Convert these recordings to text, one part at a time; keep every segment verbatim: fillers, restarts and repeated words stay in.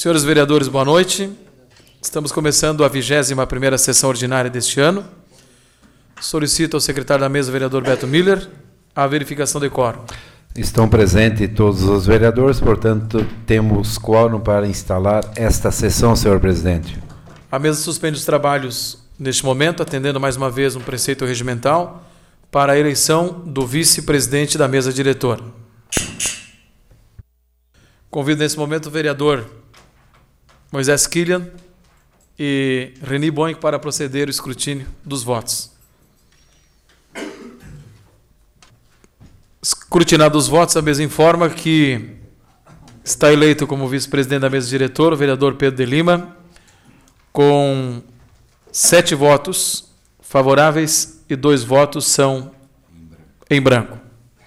Senhores vereadores, boa noite. Estamos começando a vigésima primeira sessão ordinária deste ano. Solicito ao secretário da mesa, vereador Beto Miller, a verificação de quórum. Estão presentes todos os vereadores, portanto, temos quórum para instalar esta sessão, senhor presidente. A mesa suspende os trabalhos neste momento, atendendo mais uma vez um preceito regimental para a eleição do vice-presidente da mesa diretora. Convido nesse momento o vereador Moisés Killian e Reni Boing para proceder ao escrutínio dos votos. Escrutinado os votos, a mesa informa que está eleito como vice-presidente da mesa diretora o vereador Pedro de Lima, com sete votos favoráveis e dois votos são em branco.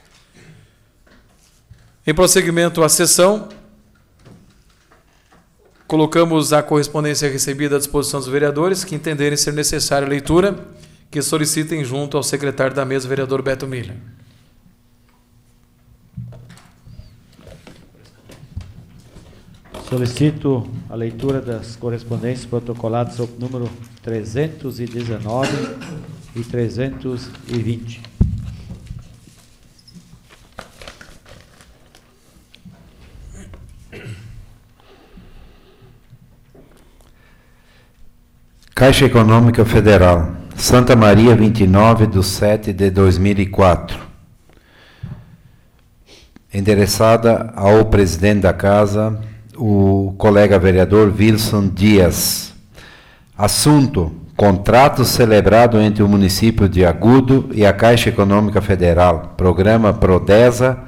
Em prosseguimento à sessão, colocamos a correspondência recebida à disposição dos vereadores que entenderem ser necessária a leitura, que solicitem junto ao secretário da mesa, vereador Beto Miller. Solicito a leitura das correspondências protocoladas sob o número trezentos e dezenove e trezentos e vinte. Caixa Econômica Federal, Santa Maria, vinte e nove de sete de dois mil e quatro. Endereçada ao presidente da casa, o colega vereador Wilson Dias. Assunto: contrato celebrado entre o município de Agudo e a Caixa Econômica Federal, programa Prodesa,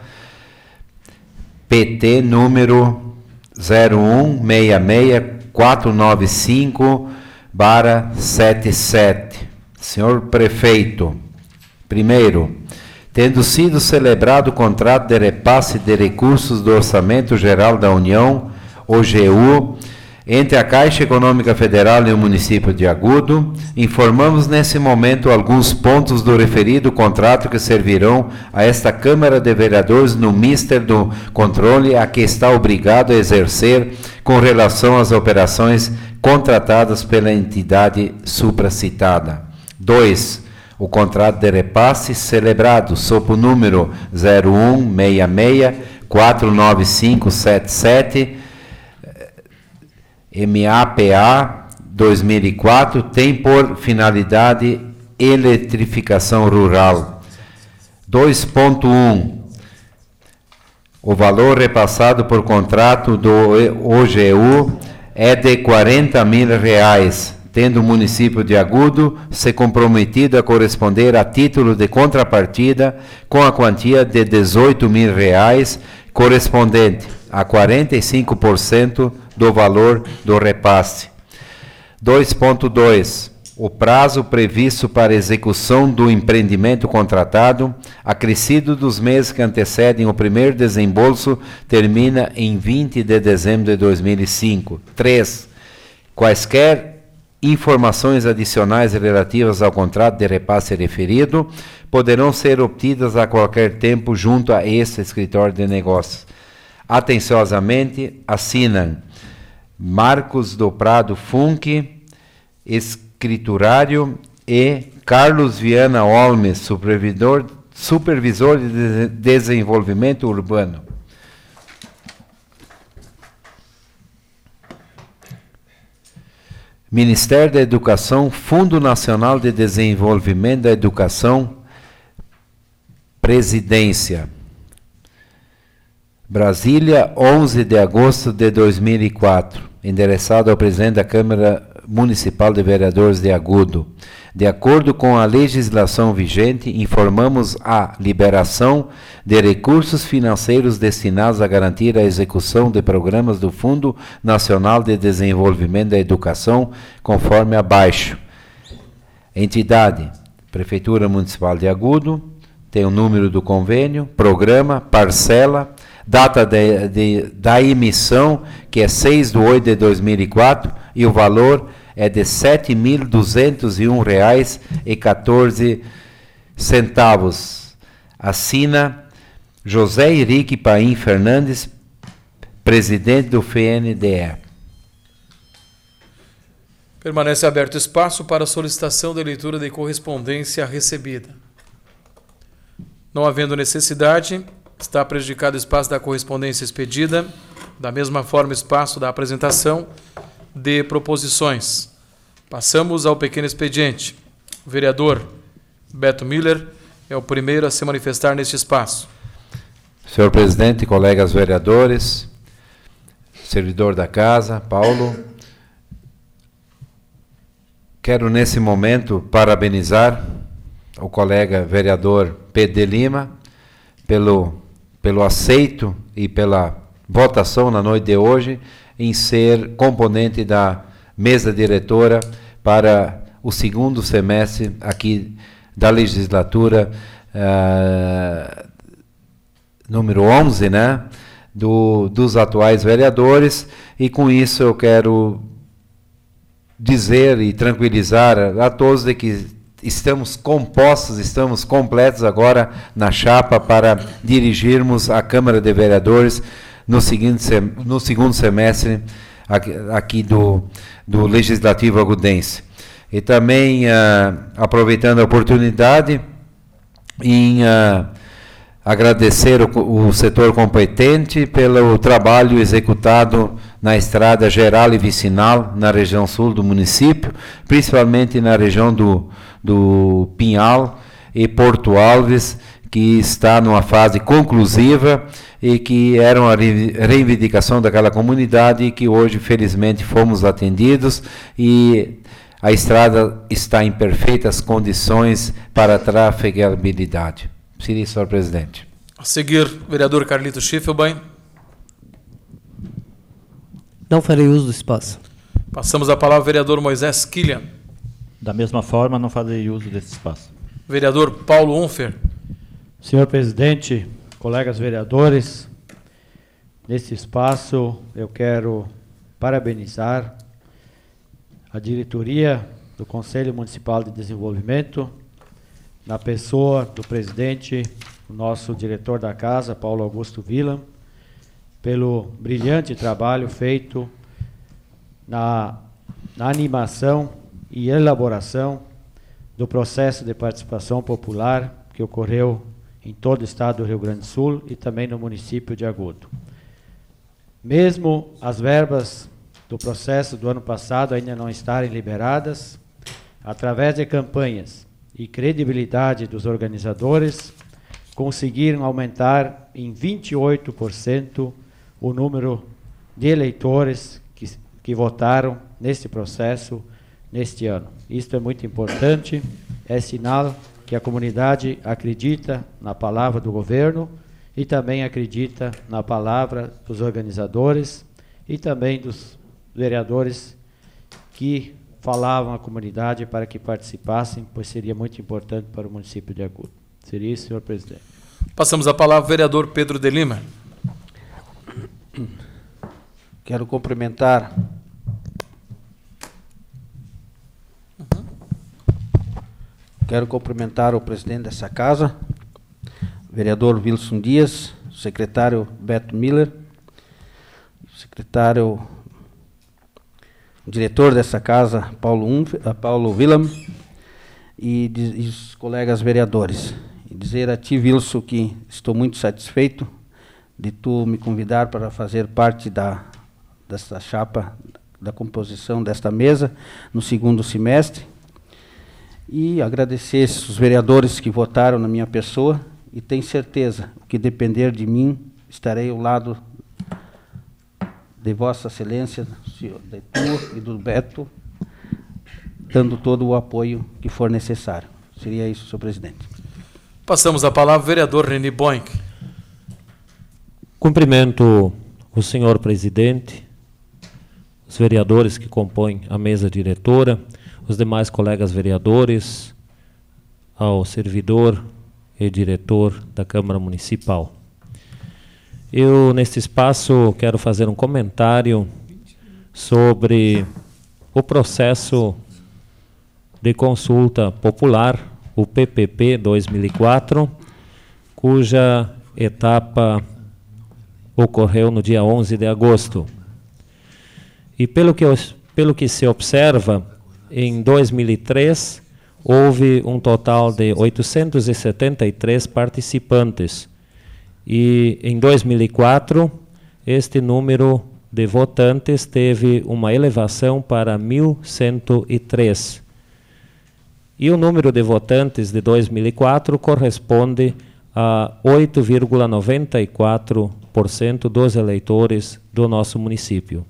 P T número zero um seis seis quatro nove cinco barra setenta e sete. Senhor prefeito, primeiro, tendo sido celebrado o contrato de repasse de recursos do Orçamento Geral da União, O G U, entre a Caixa Econômica Federal e o município de Agudo, informamos nesse momento alguns pontos do referido contrato que servirão a esta Câmara de Vereadores no mister do controle a que está obrigado a exercer com relação às operações contratadas pela entidade supracitada. dois. O contrato de repasse celebrado sob o número zero um seis seis quatro nove cinco sete sete M A P A dois mil e quatro tem por finalidade eletrificação rural. dois ponto um. O valor repassado por contrato do O G U é de quarenta mil reais, tendo o município de Agudo se comprometido a corresponder a título de contrapartida com a quantia de dezoito mil reais, correspondente a quarenta e cinco por cento do valor do repasse. dois ponto dois. O prazo previsto para execução do empreendimento contratado, acrescido dos meses que antecedem o primeiro desembolso, termina em vinte de dezembro de dois mil e cinco. três. Quaisquer informações adicionais relativas ao contrato de repasse referido poderão ser obtidas a qualquer tempo junto a este escritório de negócios. Atenciosamente, assinam Marcos do Prado Funke, escriturário, e Carlos Viana Olmes, supervisor, supervisor de desenvolvimento urbano. Ministério da Educação, Fundo Nacional de Desenvolvimento da Educação, Presidência. Brasília, onze de agosto de dois mil e quatro. Endereçado ao presidente da Câmara Municipal de Vereadores de Agudo. De acordo com a legislação vigente, informamos a liberação de recursos financeiros destinados a garantir a execução de programas do Fundo Nacional de Desenvolvimento da Educação, conforme abaixo. Entidade: Prefeitura Municipal de Agudo, tem o número do convênio, programa, parcela, data de, de, da emissão, que é seis de oito de dois mil e quatro, e o valor é de sete mil duzentos e um reais e quatorze centavos. Assina José Henrique Paim Fernandes, presidente do F N D E. Permanece aberto espaço para solicitação de leitura de correspondência recebida. Não havendo necessidade, está prejudicado o espaço da correspondência expedida, da mesma forma espaço da apresentação de proposições. Passamos ao pequeno expediente. O vereador Beto Miller é o primeiro a se manifestar neste espaço. Senhor presidente, colegas vereadores, servidor da casa, Paulo, quero nesse momento parabenizar o colega vereador Pedro de Lima pelo, pelo aceito e pela votação na noite de hoje em ser componente da mesa diretora para o segundo semestre aqui da legislatura uh, número onze, né, do, dos atuais vereadores, e com isso eu quero dizer e tranquilizar a, a todos de que estamos compostos, estamos completos agora na chapa para dirigirmos a Câmara de Vereadores no, seguinte, no segundo semestre aqui, aqui do, do Legislativo Agudense. E também, uh, aproveitando a oportunidade, em uh, agradecer o, o setor competente pelo trabalho executado na estrada geral e vicinal na região sul do município, principalmente na região do, do Pinhal e Porto Alves, que está numa fase conclusiva e que era uma reivindicação daquela comunidade e que hoje, felizmente, fomos atendidos e a estrada está em perfeitas condições para a trafegabilidade. Seria, senhor presidente. A seguir, vereador Carlito Schiffelbein. Não farei uso do espaço. Passamos a palavra ao vereador Moisés Killian. Da mesma forma, não farei uso desse espaço. Vereador Paulo Unfer. Senhor presidente, colegas vereadores, nesse espaço eu quero parabenizar a diretoria do Conselho Municipal de Desenvolvimento, na pessoa do presidente, o nosso diretor da casa, Paulo Augusto Villam, pelo brilhante trabalho feito na, na animação e elaboração do processo de participação popular que ocorreu em todo o estado do Rio Grande do Sul e também no município de Agudo. Mesmo as verbas do processo do ano passado ainda não estarem liberadas, através de campanhas e credibilidade dos organizadores, conseguiram aumentar em vinte e oito por cento o número de eleitores que, que votaram neste processo neste ano. Isto é muito importante, é sinal que a comunidade acredita na palavra do governo e também acredita na palavra dos organizadores e também dos vereadores que falavam à comunidade para que participassem, pois seria muito importante para o município de Agudo. Seria isso, senhor presidente. Passamos a palavra ao vereador Pedro de Lima. Quero cumprimentar uhum. Quero cumprimentar o presidente dessa casa, vereador Wilson Dias, secretário Beto Miller, secretário diretor dessa casa, Paulo, Unf, Paulo Villam, e, e os colegas vereadores. E dizer a ti, Wilson, que estou muito satisfeito de tu me convidar para fazer parte da, dessa chapa, da composição desta mesa, no segundo semestre, e agradecer os vereadores que votaram na minha pessoa, e tenho certeza que, depender de mim, estarei ao lado de Vossa Excelência, de tu e do Beto, dando todo o apoio que for necessário. Seria isso, senhor presidente. Passamos a palavra ao vereador Reni Boink. Cumprimento o senhor presidente, os vereadores que compõem a mesa diretora, os demais colegas vereadores, ao servidor e diretor da Câmara Municipal. Eu, neste espaço, quero fazer um comentário sobre o processo de consulta popular, o P P P dois mil e quatro, cuja etapa ocorreu no dia onze de agosto. E pelo que eu pelo que se observa, em dois mil e três, houve um total de oitocentos e setenta e três participantes. E em dois mil e quatro, este número de votantes teve uma elevação para mil cento e três. E o número de votantes de dois mil e quatro corresponde a oito vírgula noventa e quatro por cento dos eleitores do nosso município.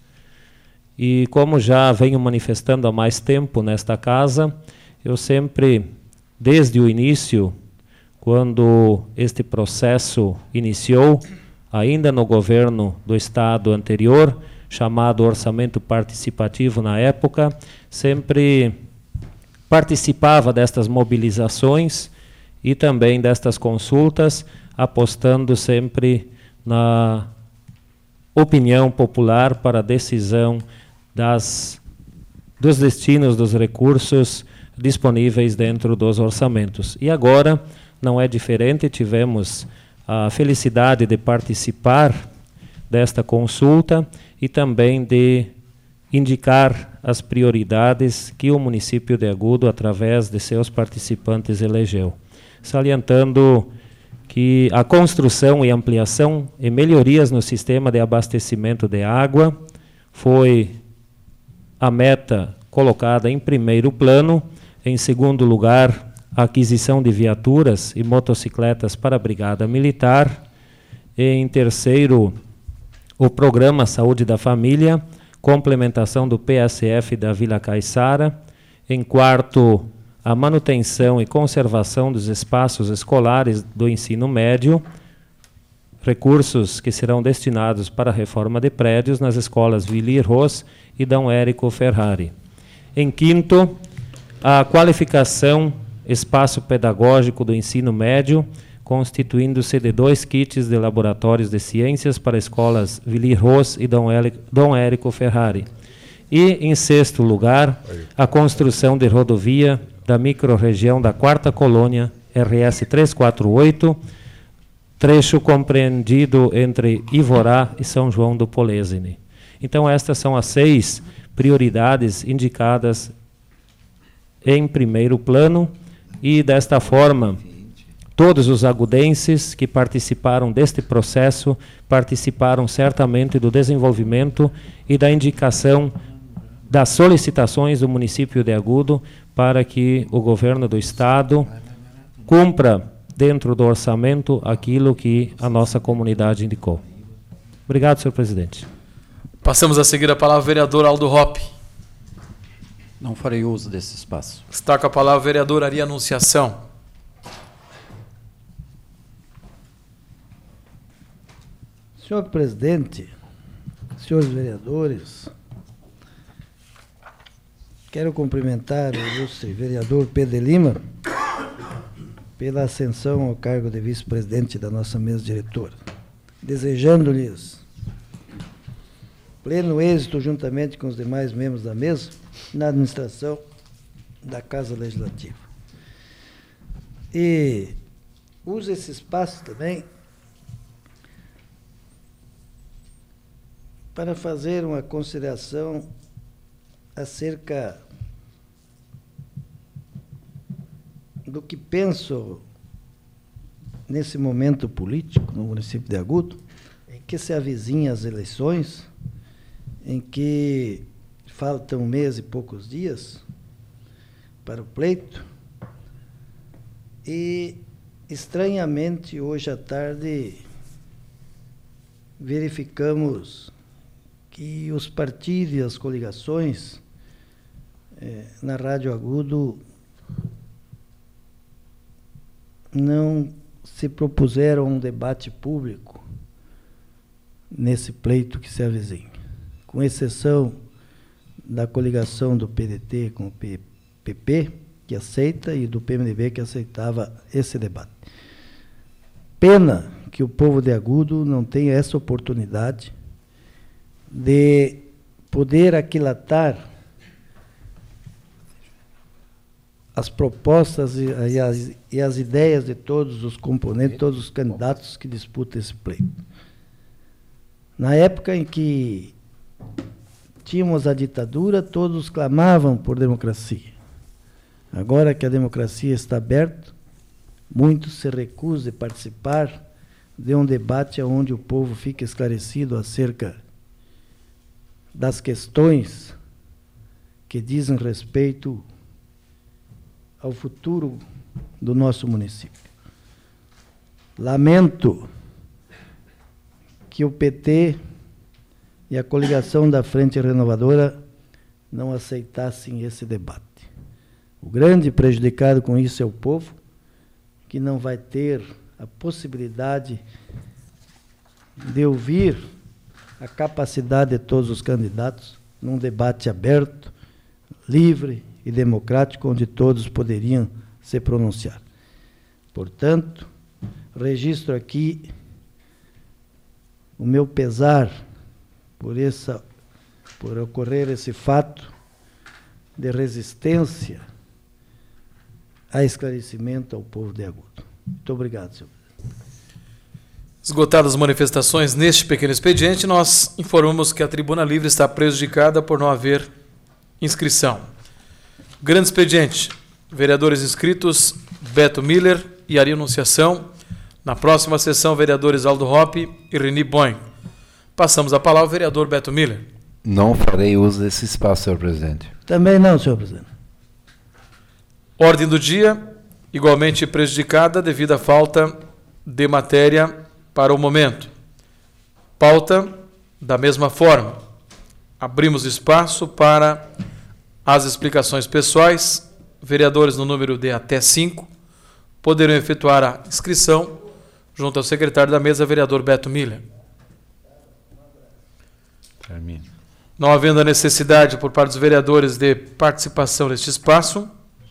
E como já venho manifestando há mais tempo nesta casa, eu sempre, desde o início, quando este processo iniciou, ainda no governo do Estado anterior, chamado Orçamento Participativo na época, sempre participava destas mobilizações e também destas consultas, apostando sempre na opinião popular para a decisão das, dos destinos dos recursos disponíveis dentro dos orçamentos. E agora não é diferente, tivemos a felicidade de participar desta consulta e também de indicar as prioridades que o município de Agudo, através de seus participantes, elegeu, salientando que a construção e ampliação e melhorias no sistema de abastecimento de água foi a meta colocada em primeiro plano. Em segundo lugar, a aquisição de viaturas e motocicletas para a Brigada Militar. E, em terceiro, o Programa Saúde da Família, complementação do P S F da Vila Caiçara. Em quarto, a manutenção e conservação dos espaços escolares do ensino médio, recursos que serão destinados para a reforma de prédios nas escolas Vili Ros e Dom Érico Ferrari. Em quinto, a qualificação espaço pedagógico do ensino médio, constituindo-se de dois kits de laboratórios de ciências para escolas Vili Ros e Dom, Dom Érico Ferrari. E, em sexto lugar, a construção de rodovia da microrregião da quarta colônia, R S trezentos e quarenta e oito, trecho compreendido entre Ivorá e São João do Polesine. Então, estas são as seis prioridades indicadas em primeiro plano, e, desta forma, todos os agudenses que participaram deste processo participaram certamente do desenvolvimento e da indicação das solicitações do município de Agudo para que o governo do Estado cumpra dentro do orçamento aquilo que a nossa comunidade indicou. Obrigado, senhor presidente. Passamos a seguir a palavra ao vereador Aldo Hoppe. Não farei uso desse espaço. Está com a palavra o vereador Ari Anunciação. Senhor presidente, senhores vereadores, quero cumprimentar o ilustre vereador Pedro de Lima pela ascensão ao cargo de vice-presidente da nossa mesa diretora, desejando-lhes pleno êxito, juntamente com os demais membros da mesa, na administração da Casa Legislativa. E uso esse espaço também para fazer uma consideração acerca do que penso nesse momento político no município de Agudo, em que se avizinham as eleições, em que faltam um mês e poucos dias para o pleito, e, estranhamente, hoje à tarde, verificamos que os partidos e as coligações eh, na Rádio Agudo não se propuseram um debate público nesse pleito que se avizinha, com exceção da coligação do P D T com o P P, que aceita, e do P M D B, que aceitava esse debate. Pena que o povo de Agudo não tenha essa oportunidade de poder aquilatar as propostas e, e, as, e as ideias de todos os componentes, todos os candidatos que disputam esse pleito. Na época em que tínhamos a ditadura, todos clamavam por democracia. Agora que a democracia está aberta, muitos se recusam a participar de um debate onde o povo fica esclarecido acerca das questões que dizem respeito ao futuro do nosso município. Lamento que o P T e a coligação da Frente Renovadora não aceitassem esse debate. O grande prejudicado com isso é o povo, que não vai ter a possibilidade de ouvir a capacidade de todos os candidatos num debate aberto, livre e democrático, onde todos poderiam se pronunciar. Portanto, registro aqui o meu pesar por, essa, por ocorrer esse fato de resistência a esclarecimento ao povo de Agudo. Muito obrigado, senhor presidente. Esgotadas as manifestações neste pequeno expediente, nós informamos que a tribuna livre está prejudicada por não haver inscrição. Grande expediente. Vereadores inscritos, Beto Miller e Ari Anunciação. Na próxima sessão, vereadores Aldo Hoppe e Reni Boing. Passamos a palavra ao vereador Beto Miller. Não farei uso desse espaço, senhor presidente. Também não, senhor presidente. Ordem do dia, igualmente prejudicada devido à falta de matéria para o momento. Pauta, da mesma forma. Abrimos espaço para as explicações pessoais. Vereadores no número de até cinco poderão efetuar a inscrição junto ao secretário da mesa, vereador Beto Miller. Termino. Não havendo a necessidade por parte dos vereadores de participação neste espaço,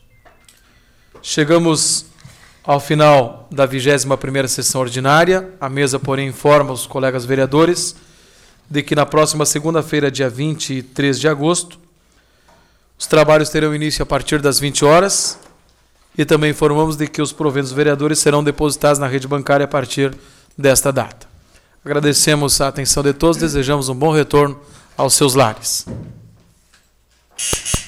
chegamos ao final da vigésima primeira sessão ordinária. A mesa, porém, informa os colegas vereadores de que na próxima segunda-feira, dia vinte e três de agosto, os trabalhos terão início a partir das vinte horas e também informamos de que os proventos dos vereadores serão depositados na rede bancária a partir desta data. Agradecemos a atenção de todos, desejamos um bom retorno aos seus lares.